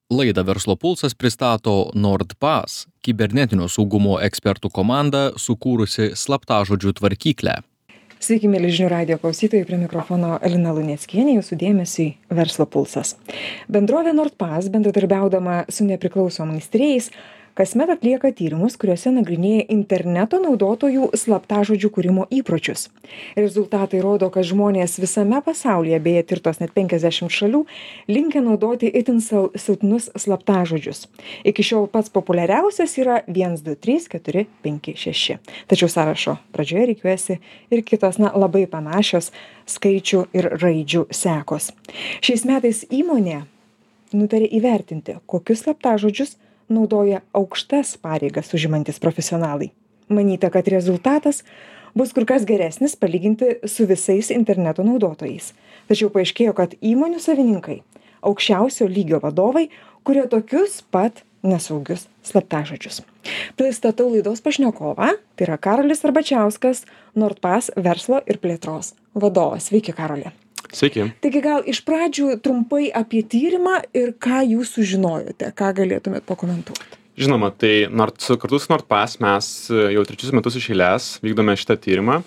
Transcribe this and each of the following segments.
Laidą Verslo pulsas pristato NordPass, kibernetinio saugumo ekspertų komanda sukūrusi slaptažodžių tvarkyklę. Sveiki, mėly žinių radijo klausytojai, prie mikrofono Lina Luneckienė, jūsų dėmesiui Verslo pulsas. Bendrovė NordPass, bendradarbiaudama su nepriklausomais tyrėjais, kasmet atlieka tyrimus, kuriuose nagrinėja interneto naudotojų slaptažodžių kūrimo įpročius. Rezultatai rodo, kad žmonės visame pasaulyje, beje tirtos net 50 šalių, linkę naudoti itin silpnus slaptažodžius. Iki šiol pats populiariausias yra 1, 2, 3, 4, 5, 6. Tačiau sąrašo pradžioje rikiuojasi ir kitos labai panašios skaičių ir raidžių sekos. Šiais metais įmonė nutarė įvertinti, kokius slaptažodžius naudoja aukštas pareigas užimantis profesionalai. Manyta, kad rezultatas bus kur kas geresnis palyginti su visais interneto naudotojais. Tačiau paaiškėjo, kad įmonių savininkai, aukščiausio lygio vadovai, kuria tokius pat nesaugius slaptažodžius. Pristatau laidos pašnekovą, tai yra Karolis Arbačiauskas, NordPass verslo ir plėtros vadovas. Sveiki, Karoli. Sveiki. Taigi gal iš pradžių trumpai apie tyrimą ir ką jūs sužinojote, ką galėtumėt pakomentuoti? Žinoma, tai kartu su NordPass mes jau 3 metus iš eilės vykdome šitą tyrimą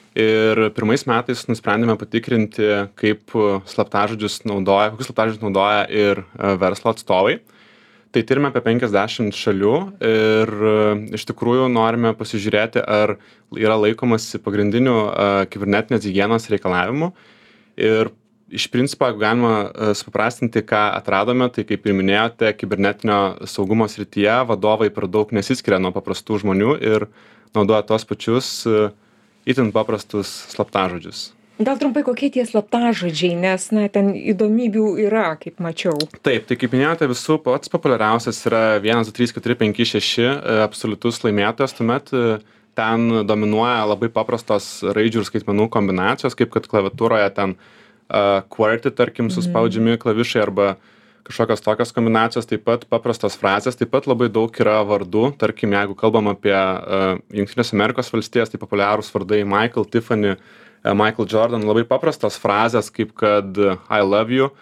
ir pirmais metais nusprendėme patikrinti, kokius slaptažodžius naudoja ir verslo atstovai. Tai tyrime apie 50 šalių ir iš tikrųjų norime pasižiūrėti, ar yra laikomasi pagrindinių kibernetinės higienos reikalavimų. Ir iš principo, jeigu galima supaprastinti, ką atradome, tai kaip ir minėjote, kibernetinio saugumo srityje vadovai per daug nesiskiria nuo paprastų žmonių ir naudoja tos pačius itin paprastus slaptažodžius. Gal trumpai kokie tie slaptažodžiai, nes ten įdomybių yra, kaip mačiau. Taip, tai kaip minėjote, visų pats populiariausias yra 1, 2, 3, 4, 5, 6 absoliutus laimėtojas, tuomet ten dominuoja labai paprastos raidžių ir skaitmenų kombinacijos, kaip kad klaviatūroje ten QWERTY, tarkim, suspaudžiami klavišai arba kažkokios tokios kombinacijos, taip pat paprastos frazės, taip pat labai daug yra vardų, tarkim, jeigu kalbam apie Jungtinės Amerikos valstijas, tai populiarūs vardai Michael, Tiffany, Michael Jordan, labai paprastos frazės, kaip kad I love you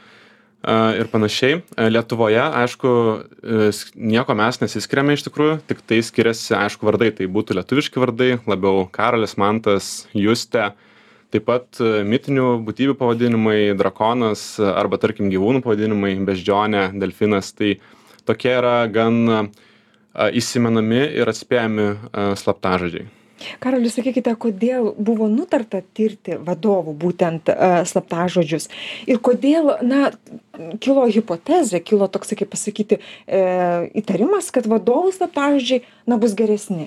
ir panašiai. Lietuvoje, aišku, nieko mes nesiskiriame iš tikrųjų, tik tai skiriasi, aišku, vardai. Tai būtų lietuviški vardai, labiau Karolis, Mantas, Justė, taip pat mitinių būtybių pavadinimai, drakonas arba, tarkim, gyvūnų pavadinimai, beždžionė, delfinas. Tai tokie yra gan įsimenami ir atspėjami slaptažodžiai. Karolis, sakykite, kodėl buvo nutarta tirti vadovų būtent slaptažodžius ir kodėl, kilo hipotezė, kilo toks, kaip pasakyti, įtarimas, kad vadovų slaptažodžiai, bus geresni.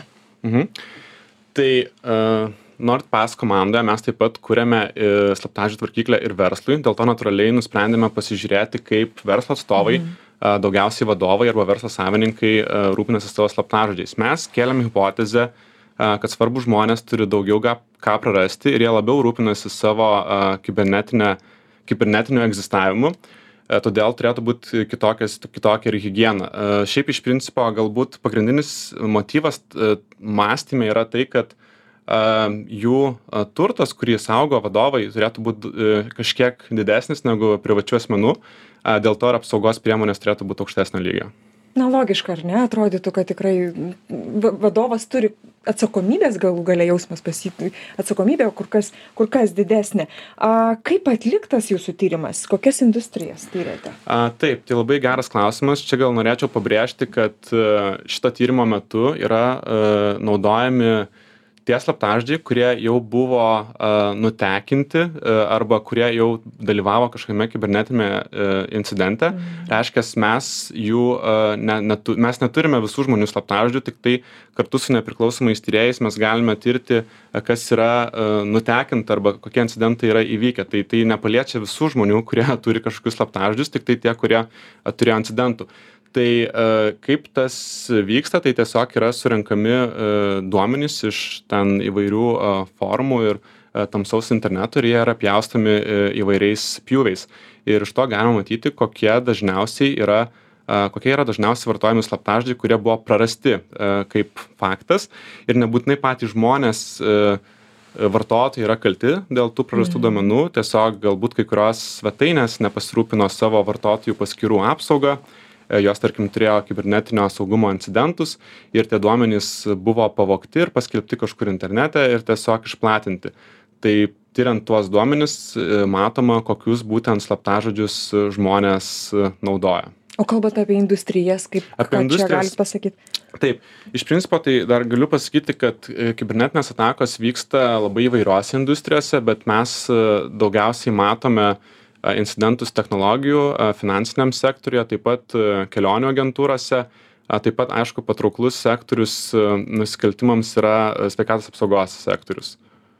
Tai NordPass komandoje mes taip pat kuriame slaptažodžių tvarkyklę ir verslui, dėl to natūraliai nusprendėme pasižiūrėti, kaip verslo atstovai, daugiausiai vadovai arba verslo savininkai rūpinasi savo slaptažodžiais. Mes kėlėme hipotezę, kad svarbus žmonės turi daugiau ką prarasti ir jie labiau rūpinasi savo kibernetiniu egzistavimu, todėl turėtų būti kitokia ir higiena. Šiaip iš principo galbūt pagrindinis motyvas mąstyme yra tai, kad jų turtas, kurį saugo vadovai, turėtų būti kažkiek didesnis negu privačių asmenų, dėl to ir apsaugos priemonės turėtų būti aukštesnio lygio. Logiška, ar ne? Atrodytų, kad tikrai vadovas turi atsakomybės galų gale jausmas atsakomybė kur kas didesnė. Kaip atliktas jūsų tyrimas? Kokias industrijas tyrėte? Taip, tai labai geras klausimas. Čia gal norėčiau pabrėžti, kad šito tyrimo metu yra naudojami tie slaptažodžiai, kurie jau buvo nutekinti arba kurie jau dalyvavo kažkokiame kibernetinėme incidente. Reiškia, mes neturime visų žmonių slaptažodžių, tik tai kartu su nepriklausomais tyrėjais mes galime tirti, kas yra nutekinta arba kokie incidentai yra įvykę. Tai nepaliečia visų žmonių, kurie turi kažkokius slaptažodžius, tik tai tie, kurie turėjo incidentų. Tai kaip tas vyksta, tai tiesiog yra surenkami duomenys iš ten įvairių formų ir tamsaus interneto ir jie yra pjaustomi įvairiais pjūviais. Ir iš to galima matyti, kokie yra dažniausiai vartojami slaptažodžiai, kurie buvo prarasti kaip faktas. Ir nebūtinai patys žmonės vartotojai yra kalti dėl tų prarastų duomenų. Tiesiog galbūt kai kurios svetainės nepasirūpino savo vartotojų paskyrų apsaugą. jos, tarkim, turėjo kibernetinio saugumo incidentus ir tie duomenys buvo pavogti ir paskelbti kažkur internete ir tiesiog išplatinti. Tai tyriant tuos duomenis, matoma, kokius būtent slaptažodžius žmonės naudoja. O kalbant apie industrijas, ką čia galit pasakyti? Taip, iš principo tai dar galiu pasakyti, kad kibernetinės atakos vyksta labai įvairiose industrijose, bet mes daugiausiai matome incidentus technologijų, finansiniam sektoriuje, taip pat kelionių agentūrose, taip pat, aišku, patrauklus sektorius nusikaltimams yra sveikatos apsaugos sektorius.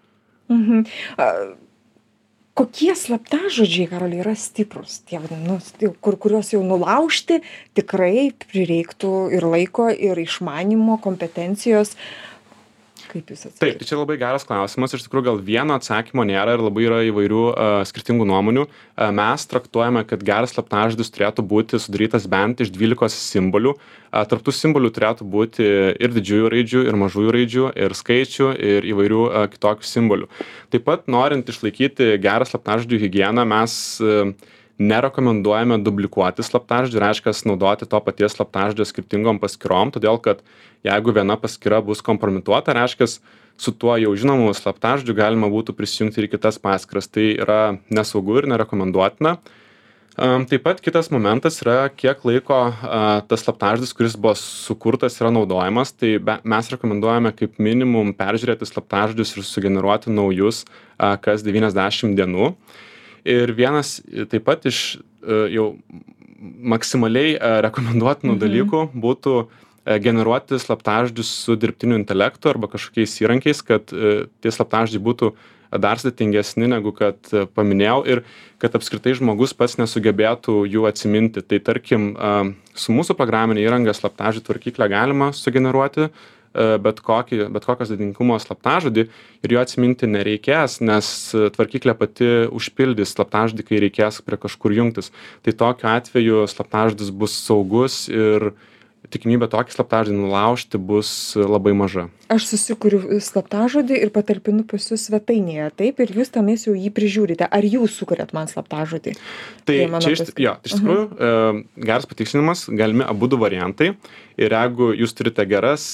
Kokie slaptažodžiai, Karoli, yra stiprus, tie kuriuos jau nulaužti tikrai prireiktų ir laiko, ir išmanimo, kompetencijos? Kaip jūs atsakysite? Taip, tai čia labai geras klausimas. Iš tikrųjų, gal vieno atsakymo nėra ir labai yra įvairių skirtingų nuomonių. Mes traktuojame, kad geras slaptažodis turėtų būti sudarytas bent iš 12 simbolių. Tarp tų simbolių turėtų būti ir didžiųjų raidžių, ir mažųjų raidžių, ir skaičių, ir įvairių kitokių simbolių. Taip pat, norint išlaikyti gerą slaptažodžių higieną, mes nerekomenduojame duplikuoti slaptažodžių, reiškia naudoti to paties slaptažodžio skirtingom paskyrom, todėl kad jeigu viena paskyra bus kompromituota, reiškia su tuo jau žinomu slaptažodžiu galima būtų prisijungti ir kitas paskyras. Tai yra nesaugu ir nerekomenduotina. Taip pat kitas momentas yra, kiek laiko tas slaptažodis, kuris buvo sukurtas, yra naudojamas. Tai mes rekomenduojame kaip minimum peržiūrėti slaptažodžius ir sugeneruoti naujus kas 90 dienų. Ir vienas taip pat iš jau maksimaliai rekomenduotinų dalykų būtų generuoti slaptažodžius su dirbtiniu intelektu arba kažkokiais įrankiais, kad tie slaptažodžiai būtų dar sudėtingesni negu kad paminėjau ir kad apskritai žmogus pats nesugebėtų jų atsiminti. Tai tarkim, su mūsų programinė įranga slaptažodžių tvarkyklę galima sugeneruoti bet kokios sudėtingumo slaptažodį ir jo atsiminti nereikės, nes tvarkyklė pati užpildys slaptažodį, kai reikės prie kažkur jungtis. Tai tokiu atveju slaptažodis bus saugus ir tikimybė tokį slaptažodį nulaužti bus labai maža. Aš susikuriu slaptažodį ir patalpinu pas jus svetainėje, taip, ir jūs tamis jau jį prižiūrite. Ar jūs sukuriat man slaptažodį? Tai čia iš tikrųjų geras patikslinimas, galimi abudu variantai. Ir jeigu jūs turite geras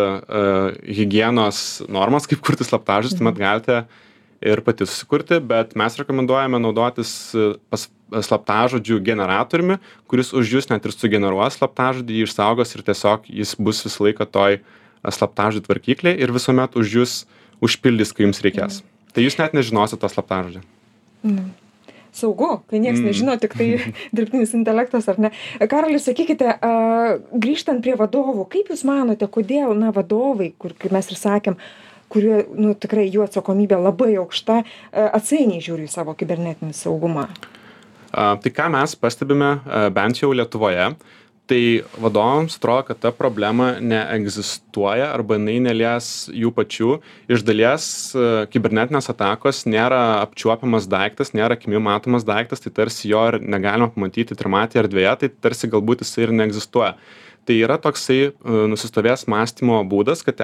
higienos normas, kaip kurti slaptažodžius, tuomet galite ir pati susikurti, bet mes rekomenduojame naudotis slaptažodžių generatoriumi, kuris už jūs net ir sugeneruos slaptažodį, jį išsaugos ir tiesiog jis bus visą laiką toj slaptažodžių tvarkyklėje ir visuomet už jūs užpildys, kai jums reikės. Tai jūs net nežinosite to slaptažodžio. Saugu, kai nieks nežino, tik tai dirbtinis intelektas, ar ne? Karoli, sakykite, grįžtant prie vadovų, kaip jūs manote, kodėl vadovai, kaip mes ir sakėm, kurie tikrai jų atsakomybė labai aukšta, atsainiai žiūri į savo kibernetinį saugumą? Tai ką mes pastebime bent jau Lietuvoje, tai vadovams atrodo, kad ta problema neegzistuoja arba jinai nelies jų pačių. Iš dalies kibernetinės atakos nėra apčiuopiamas daiktas, nėra akimi matomas daiktas, tai tarsi jo ir negalima pamatyti trimatėje erdvėje, tai tarsi galbūt jisai ir neegzistuoja. Tai yra toksai nusistovėjęs mąstymo būdas, kad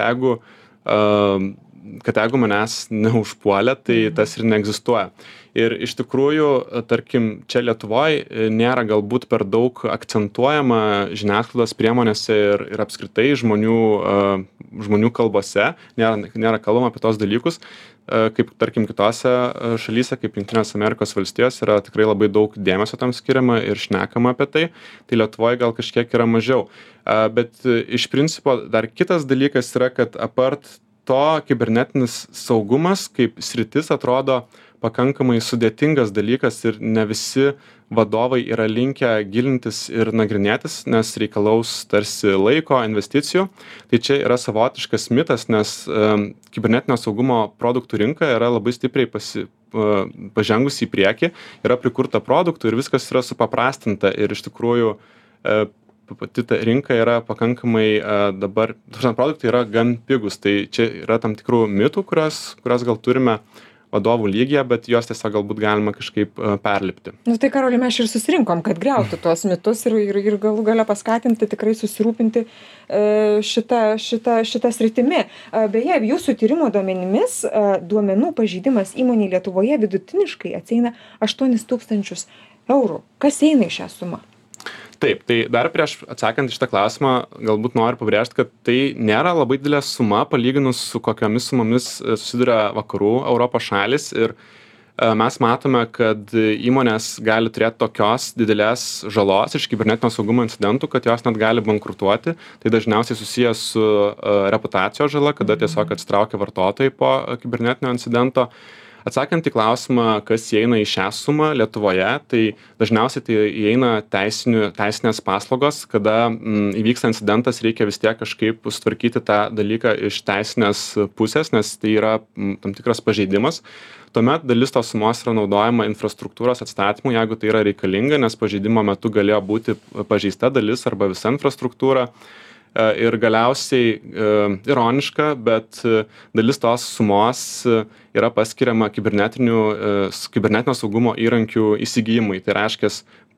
jeigu manęs neužpuolė, tai tas ir neegzistuoja. Ir iš tikrųjų, tarkim, čia Lietuvoje nėra galbūt per daug akcentuojama žiniasklaidos priemonėse ir apskritai žmonių kalbose, nėra kalbama apie tos dalykus, kaip tarkim kitose šalyse, kaip Jungtinės Amerikos valstijos, yra tikrai labai daug dėmesio tam skiriama ir šnekama apie tai, tai Lietuvoje gal kažkiek yra mažiau. Bet iš principo dar kitas dalykas yra, kad apart to kibernetinis saugumas kaip sritis atrodo pakankamai sudėtingas dalykas ir ne visi vadovai yra linkę gilintis ir nagrinėtis, nes reikalaus tarsi laiko, investicijų. Tai čia yra savotiškas mitas, nes kibernetinio saugumo produktų rinka yra labai stipriai pažengusi į priekį, yra prikurta produktų ir viskas yra supaprastinta ir iš tikrųjų pati ta rinka yra pakankamai dabar, produktai yra gan pigus, tai čia yra tam tikrų mitų, kurios gal turime vadovų lygyje, bet juos tiesiog galbūt galima kažkaip perlipti. Tai Karoli, mes ir susirinkom, kad griautų tuos mitus ir galų gale paskatinti tikrai susirūpinti šitą sritimi. Beje, jūsų tyrimo duomenimis duomenų pažeidimas įmonei Lietuvoje vidutiniškai atsieina 8 000 eurų. Kas eina į šią sumą? Taip, tai dar prieš atsakant į šitą klausimą, galbūt noriu pabrėžti, kad tai nėra labai didelė suma palyginus su kokiomis sumomis susiduria vakarų Europos šalis ir mes matome, kad įmonės gali turėti tokios didelės žalos iš kibernetinio saugumo incidentų, kad jos net gali bankrutuoti. Tai dažniausiai susijęs su reputacijos žala, kada tiesiog atsitraukia vartotojai po kibernetinio incidento. Atsakant į klausimą, kas įeina į šią sumą Lietuvoje, tai dažniausiai tai įeina teisinės paslaugos, kada įvyksta incidentas, reikia vis tiek kažkaip sutvarkyti tą dalyką iš teisinės pusės, nes tai yra tam tikras pažeidimas. Tuomet dalis tos sumos yra naudojama infrastruktūros atstatymui, jeigu tai yra reikalinga, nes pažeidimo metu galėjo būti pažeista dalis arba visa infrastruktūra. Ir galiausiai ironiška, bet dalis tos sumos yra paskiriama kibernetinio saugumo įrankių įsigijimui. Tai reiškia,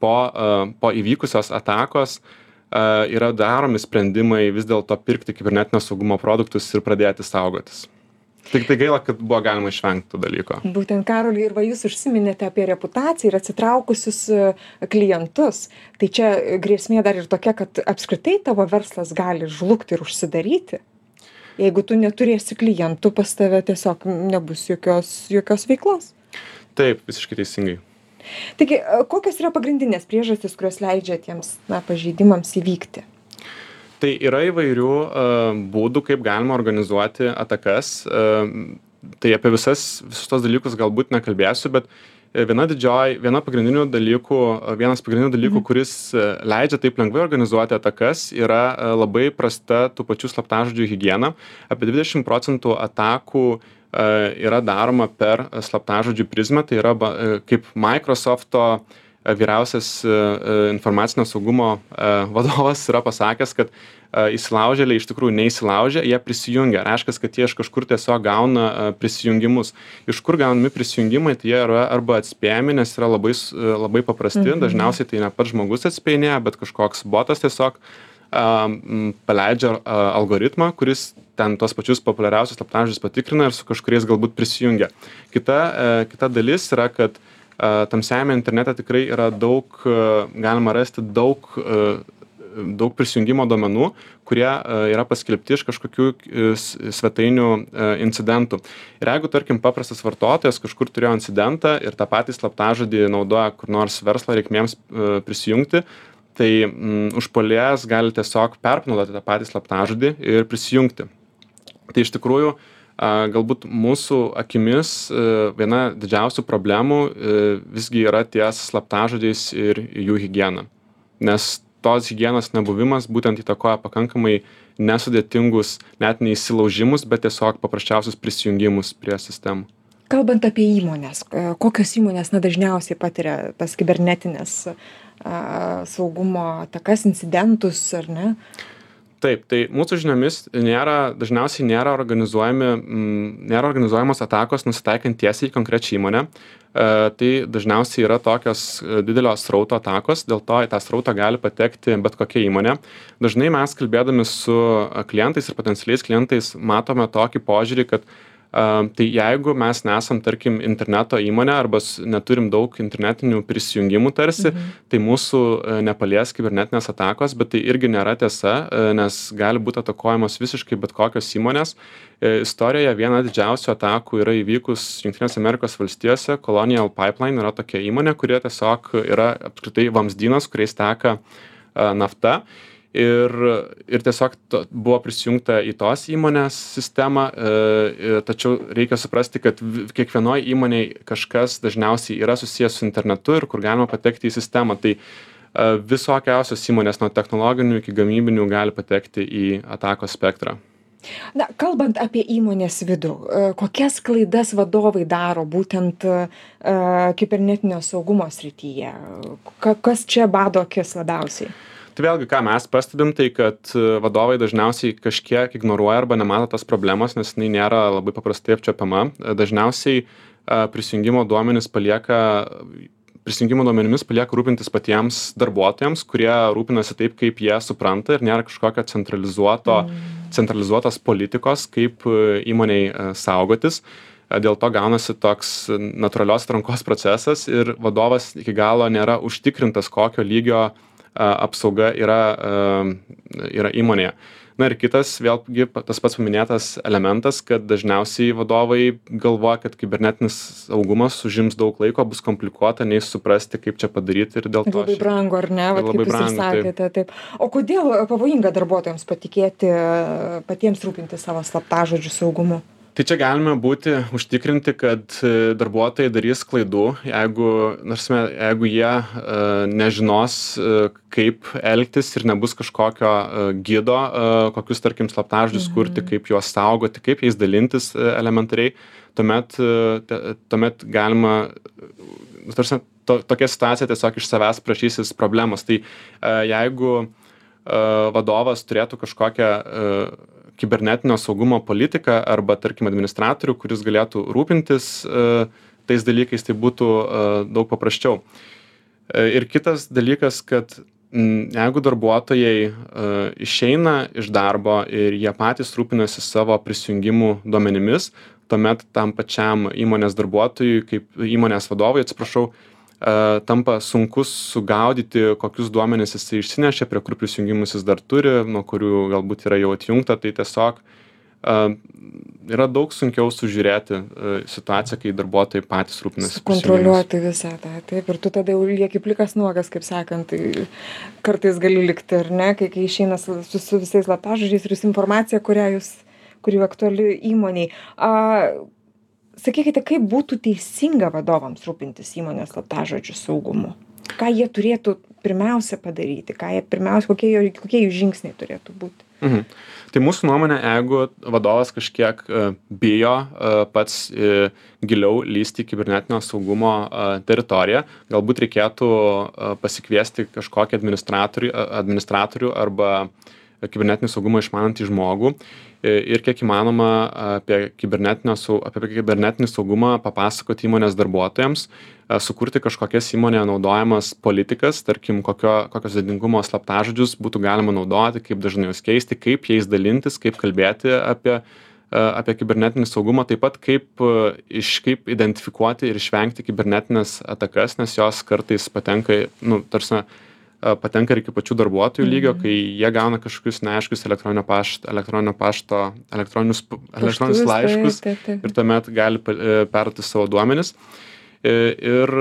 po įvykusios atakos yra daromi sprendimai vis dėlto pirkti kibernetinio saugumo produktus ir pradėti saugotis. Tik tai gaila, kad buvo galima išvengti to dalyko. Būtent, Karoli, ir jūs užsiminėte apie reputaciją ir atsitraukusius klientus. Tai čia grėsmė dar ir tokia, kad apskritai tavo verslas gali žlugti ir užsidaryti. Jeigu tu neturėsi klientų, pas tave tiesiog nebus jokios veiklos. Taip, visiškai teisingai. Taigi, kokios yra pagrindinės priežastys, kurios leidžia tiems pažeidimams įvykti? Tai yra įvairių būdų, kaip galima organizuoti atakas. Tai apie visus tos dalykus galbūt nekalbėsiu, bet vienas pagrindinių dalykų, kuris leidžia taip lengvai organizuoti atakas, yra labai prasta tų pačių slaptažodžių higiena. Apie 20% atakų yra daroma per slaptažodžių prizmę, tai yra kaip Microsoft'o vyriausias informacinio saugumo vadovas yra pasakęs, kad įsilaužėliai iš tikrųjų neįsilaužia, jie prisijungia. Reiškia, kad jie iš kažkur tiesiog gauna prisijungimus. Iš kur gaunami prisijungimai, tai jie yra arba atspėjami, nes yra labai paprasti. Dažniausiai tai ne pats žmogus atspėjinėja, bet kažkoks botas tiesiog paleidžia algoritmą, kuris ten tos pačius populiariausius slaptažodžius patikrina ir su kažkuriais galbūt prisijungia. Kita dalis yra, kad tamsiajame internete tikrai yra galima rasti daug prisijungimo duomenų, kurie yra paskelbti iš kažkokių svetainių incidentų. Ir jeigu, tarkim, paprastas vartotojas kažkur turėjo incidentą ir tą patį slaptažodį naudoja kur nors verslo reikmėms prisijungti, tai užpuolėjas gali tiesiog perpanaudoti tą patį slaptažodį ir prisijungti. Tai iš tikrųjų galbūt mūsų akimis viena didžiausių problemų visgi yra ties slaptažodžiais ir jų higiena. Nes tos higienos nebuvimas būtent įtakoja pakankamai nesudėtingus net neįsilaužimus, bet tiesiog paprasčiausius prisijungimus prie sistemų. Kalbant apie įmonės, kokios įmonės dažniausiai patiria tas kibernetinės saugumo atakas, incidentus, ar ne? Taip, tai mūsų žiniomis dažniausiai nėra organizuojamos atakos nusitaikant tiesiai į konkrečią įmonę. Tai dažniausiai yra tokios didelio srauto atakos, dėl to į tą srautą gali patekti bet kokia įmonė. Dažnai mes kalbėdami su klientais ir potencialiais klientais matome tokį požiūrį, kad tai jeigu mes nesam, tarkim, interneto įmonė arba neturim daug internetinių prisijungimų tarsi, tai mūsų nepalies kibernetinės atakos, bet tai irgi nėra tiesa, nes gali būti atakuojamos visiškai bet kokios įmonės. Istorijoje viena didžiausių atakų yra įvykus Jungtinėse Amerikos valstijose. Colonial Pipeline yra tokia įmonė, kurie tiesiog yra apskritai vamzdynas, kuriais teka nafta. Ir tiesiog buvo prisijungta į tos įmonės sistemą, tačiau reikia suprasti, kad kiekvienoj įmonėj kažkas dažniausiai yra susijęs su internetu ir kur galima patekti į sistemą. Tai visokiausios įmonės nuo technologinių iki gamybinių gali patekti į atakos spektrą. Na, kalbant apie įmonės vidų, kokias klaidas vadovai daro būtent kibernetinio saugumo srityje? Kas čia bado akis labiausiai? Tai vėlgi, ką mes pastebim, tai kad vadovai dažniausiai kažkiek ignoruoja arba nemato tas problemos, nes jinai nėra labai paprastai apčiuopiama. Dažniausiai prisijungimo duomenimis palieka rūpintis patiems darbuotojams, kurie rūpinasi taip, kaip jie supranta ir nėra kažkokio centralizuotos politikos, kaip įmoniai saugotis. Dėl to gaunasi toks natūralios atrankos procesas ir vadovas iki galo nėra užtikrintas, kokio lygio apsauga yra įmonėje. Na ir kitas, vėlgi tas pats paminėtas elementas, kad dažniausiai vadovai galvoja, kad kibernetinis saugumas užims daug laiko, bus komplikuota, nei suprasti, kaip čia padaryti ir dėl to. Labai brangu, ar ne? Vat, labai kaip jūs ir brangu, sakėte, taip. O kodėl pavojinga darbuotojams patikėti patiems rūpinti savo slaptažodžių saugumu? Tai čia galime būti užtikrinti, kad darbuotojai darys klaidų, jeigu jie nežinos, kaip elgtis ir nebus kažkokio gido, kokius, tarkim, slaptažodžius kurti, kaip juos saugoti, kaip jais dalintis elementariai, tuomet galima, tokia situacija tiesiog iš savęs prašysis problemos. Tai jeigu vadovas turėtų kažkokią kibernetinio saugumo politiką arba, tarkim, administratorių, kuris galėtų rūpintis tais dalykais, tai būtų daug paprasčiau. Ir kitas dalykas, kad jeigu darbuotojai išeina iš darbo ir jie patys rūpinasi savo prisijungimų duomenimis, tuomet tam pačiam įmonės darbuotojui, kaip įmonės vadovui, tampa sunku sugaudyti, kokius duomenis jisai išsinešė, prie kur prisijungimus jis dar turi, nuo kurių galbūt yra jau atjungta, tai tiesiog yra daug sunkiau sužiūrėti situaciją, kai darbuotojai patys rūpinasi. Kontroliuoti visą tą, taip, ir tu tada jau lieki plikas nuogas, kaip sakant, tai kartais gali likti, ar ne, kai išeina su visais slaptažodžiais ir informacija, kuri aktuali įmoniai. Sakykite, kaip būtų teisinga vadovams rūpintis įmonės slaptažodžių saugumu? Ką jie turėtų pirmiausia padaryti? Kokie jų žingsniai turėtų būti? Tai mūsų nuomonė, jeigu vadovas kažkiek bijo pats giliau lįsti į kibernetinio saugumo teritoriją, galbūt reikėtų pasikviesti kažkokį administratorių arba kibernetinį saugumą išmanantį žmogų ir kiek įmanoma apie kibernetinį saugumą papasakoti įmonės darbuotojams, sukurti kažkokias įmonėje naudojamas politikas, tarkim, kokios didingumo slaptažodžius būtų galima naudoti, kaip dažnai juos keisti, kaip jais dalintis, kaip kalbėti apie kibernetinį saugumą, taip pat kaip identifikuoti ir išvengti kibernetinės atakas, nes jos kartais patenka ir iki pačių darbuotojų lygio, kai jie gauna kažkokius neaiškius elektroninius laiškus ir tuomet gali perduoti savo duomenis. Ir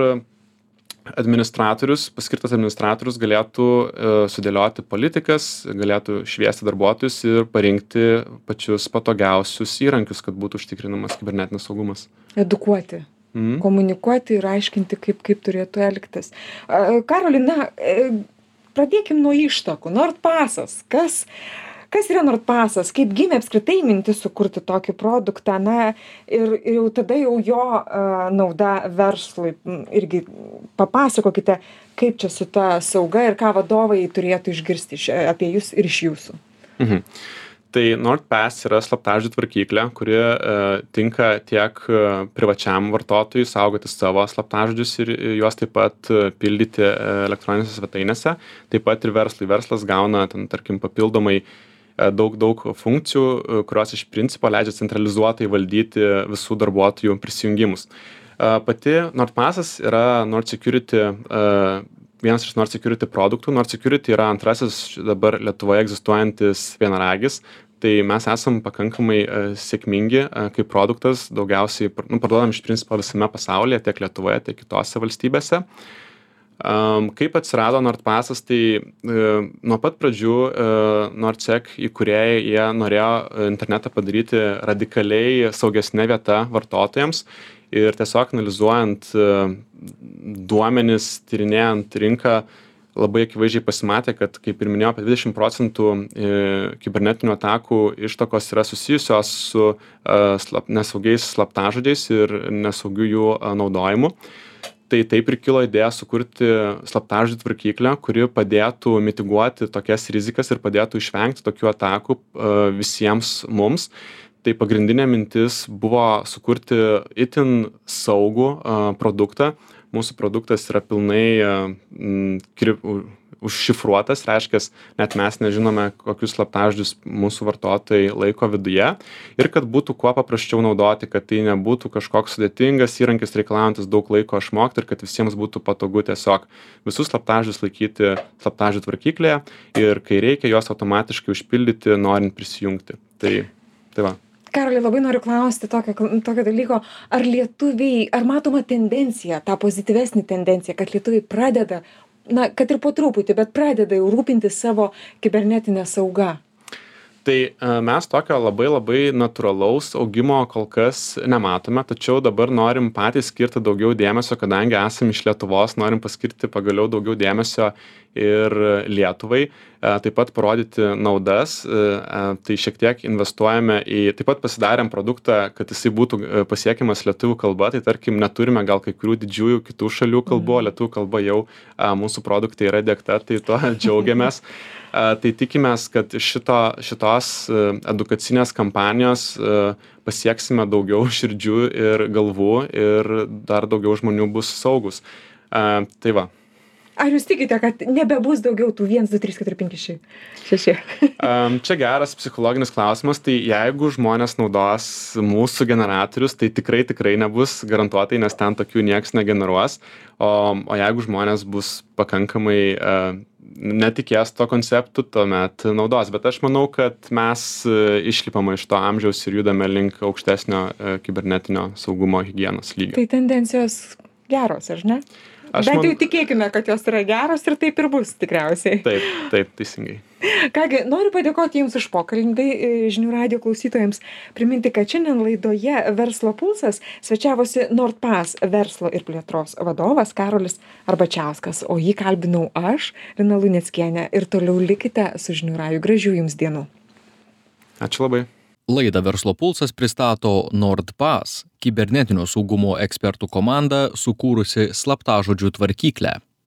paskirtas administratorius galėtų sudėlioti politikas, galėtų šviesti darbuotojus ir parinkti pačius patogiausius įrankius, kad būtų užtikrinamas kibernetinis saugumas. Edukuoti. Komunikuoti ir aiškinti, kaip turėtų elgtis. Karolina, pradėkim nuo ištakų. NordPassas. Kas yra NordPassas? Kaip gimė apskritai mintis sukurti tokį produktą? Ir jau tada jo nauda verslui. Irgi papasakokite, kaip čia su ta sauga ir ką vadovai turėtų išgirsti apie jūs ir iš jūsų. Tai NordPass yra slaptažodžių tvarkyklė, kuri tinka tiek privačiam vartotojui saugoti savo slaptažodžius ir juos taip pat pildyti elektroninėse svetainėse. Taip pat ir verslui. Verslas gauna, tarkim, papildomai daug funkcijų, kurios iš principo leidžia centralizuotai valdyti visų darbuotojų prisijungimus. Pati NordPassas yra vienas iš NordSecurity produktų. NordSecurity yra antrasis dabar Lietuvoje egzistuojantis vienaragis. Tai mes esam pakankamai sėkmingi kaip produktas, daugiausiai parduodam iš principo visame pasaulyje, tiek Lietuvoje, tiek kitose valstybėse. Kaip atsirado NordPassas, tai nuo pat pradžių NordSec įkūrėjai jie norėjo internetą padaryti radikaliai saugesnė vieta vartotojams ir tiesiog analizuojant duomenis, tyrinėjant rinką, labai akivaizdžiai pasimatė, kad, kaip ir minėjau, apie 20% kibernetinių atakų ištakos yra susijusios su nesaugiais slaptažodžiais ir nesaugiu jų naudojimu. Tai taip ir kilo idėja sukurti slaptažodžių tvarkyklę, kuri padėtų mitiguoti tokias rizikas ir padėtų išvengti tokių atakų visiems mums. Tai pagrindinė mintis buvo sukurti itin saugų produktą. Mūsų produktas yra pilnai užšifruotas, reiškia, net mes nežinome, kokius slaptažodžius mūsų vartotojai laiko viduje ir kad būtų kuo paprasčiau naudoti, kad tai nebūtų kažkoks sudėtingas įrankis reikalaujantis daug laiko išmokti ir kad visiems būtų patogu tiesiog visus slaptažodžius laikyti slaptažodžių tvarkyklėje ir kai reikia juos automatiškai užpildyti, norint prisijungti. Tai va. Karoli, labai noriu klausti tokio dalyko, ar matoma tendencija, ta pozityvesnė tendencija, kad lietuviai pradeda, kad ir po truputį, bet pradeda jau rūpintis savo kibernetinę saugą? Tai mes tokio labai natūralaus augimo kol kas nematome, tačiau dabar norim patys skirti daugiau dėmesio, kadangi esame iš Lietuvos, norim paskirti pagaliau daugiau dėmesio ir Lietuvai, taip pat parodyti naudas, tai šiek tiek investuojame taip pat pasidarėm produktą, kad jisai būtų pasiekiamas lietuvių kalba, tai tarkim neturime gal kai kurių didžiųjų kitų šalių kalbų, lietuvių kalba jau mūsų produktai yra diegta, tai tuo džiaugiamės. Tai tikimės, kad šitos edukacinės kampanijos pasieksime daugiau širdžių ir galvų ir dar daugiau žmonių bus saugus. Tai va. Ar jūs tikite, kad nebebus daugiau tų 1, 2, 3, 4, 5, 6? Čia geras psichologinis klausimas, tai jeigu žmonės naudos mūsų generatorius, tai tikrai nebus garantuotai, nes ten tokių nieks negeneruos, o jeigu žmonės bus pakankamai netikės to konceptų, tuomet naudos. Bet aš manau, kad mes išlipame iš to amžiaus ir judame link aukštesnio kibernetinio saugumo higienos lygio. Tai tendencijos geros, ar ne? Bent jau tikėkime, kad jos yra geros ir taip ir bus tikriausiai. Taip, teisingai. Kągi, noriu padėkoti Jums už pokalbį, žinių radijo klausytojams. Priminti, kad šiandien laidoje Verslo pulsas svečiavosi Nordpass verslo ir plėtros vadovas Karolis Arbačiauskas, o jį kalbinau aš, Lina Luneckienė, ir toliau likite su žinių radiju. Gražių Jums dienų. Ačiū labai. Laidą Verslo pulsas pristato Nordpass, kibernetinio saugumo ekspertų komanda sukūrusi slaptažodžių tvarkyklę.